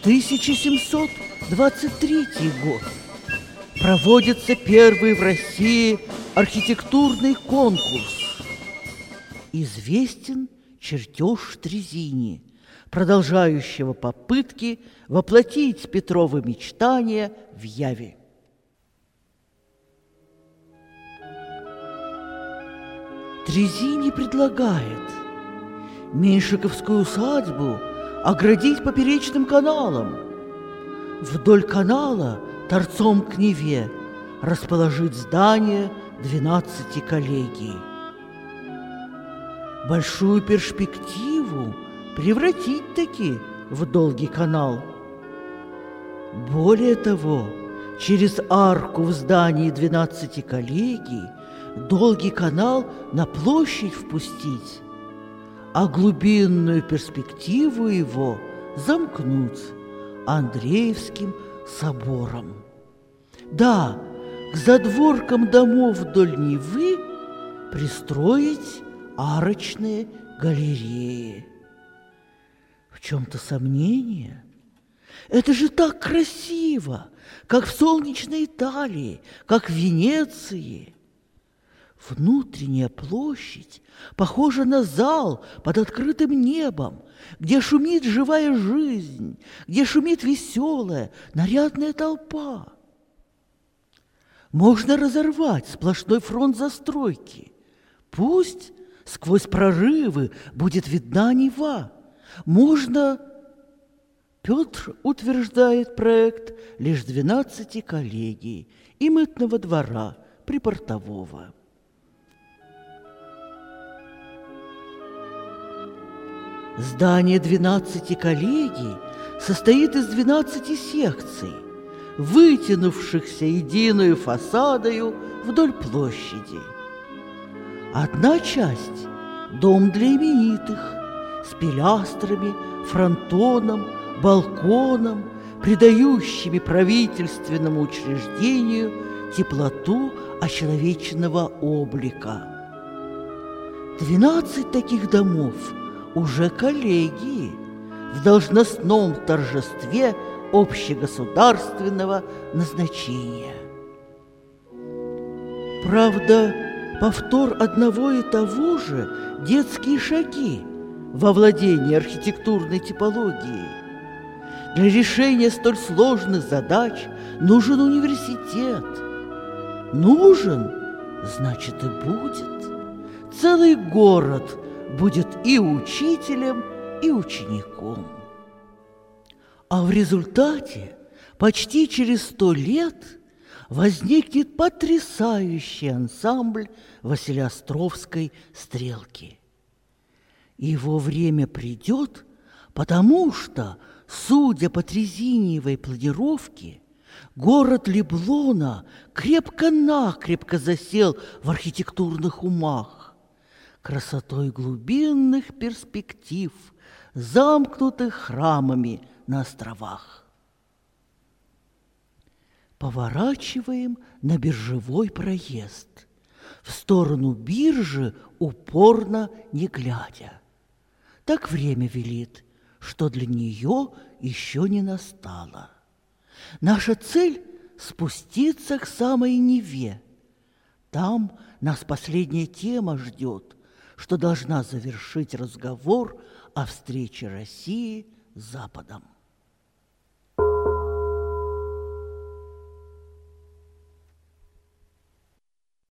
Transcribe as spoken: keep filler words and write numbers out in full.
тысяча семьсот двадцать третий год. Проводится первый в России архитектурный конкурс. Известен чертеж Трезини, продолжающего попытки воплотить Петровы мечтания в яве. Трезини предлагает Меньшиковскую усадьбу оградить поперечным каналом, вдоль канала торцом к Неве расположить здание двенадцати коллегий. Большую перспективу превратить таки в долгий канал. Более того, через арку в здании двенадцати коллегий долгий канал на площадь впустить, а глубинную перспективу его замкнуть Андреевским собором. Да, к задворкам домов вдоль Невы пристроить арочные галереи. В чем-то сомнение? Это же так красиво, как в солнечной Италии, как в Венеции. Внутренняя площадь похожа на зал под открытым небом, где шумит живая жизнь, где шумит веселая, нарядная толпа. Можно разорвать сплошной фронт застройки. Пусть сквозь прорывы будет видна Нева. Можно... Петр утверждает проект лишь двенадцати коллегий и мытного двора припортового. Здание двенадцати коллегий состоит из двенадцати секций, вытянувшихся единую фасадою вдоль площади. Одна часть – дом для именитых, с пилястрами, фронтоном, балконом, придающими правительственному учреждению теплоту очеловеченного облика. Двенадцать таких домов уже коллегии в должностном торжестве общегосударственного назначения. Правда, повтор одного и того же детские шаги во владении архитектурной типологией. Для решения столь сложных задач нужен университет. Нужен, значит, и будет. Целый город будет и учителем, и учеником. А в результате почти через сто лет возникнет потрясающий ансамбль Василеостровской стрелки. Его время придет, потому что, судя по Трезиниевой планировке, город Леблона крепко-накрепко засел в архитектурных умах, красотой глубинных перспектив, замкнутых храмами на островах. Поворачиваем на биржевой проезд, в сторону биржи упорно не глядя. Так время велит, что для нее еще не настало. Наша цель – спуститься к самой Неве. Там нас последняя тема ждет, что должна завершить разговор о встрече России с Западом.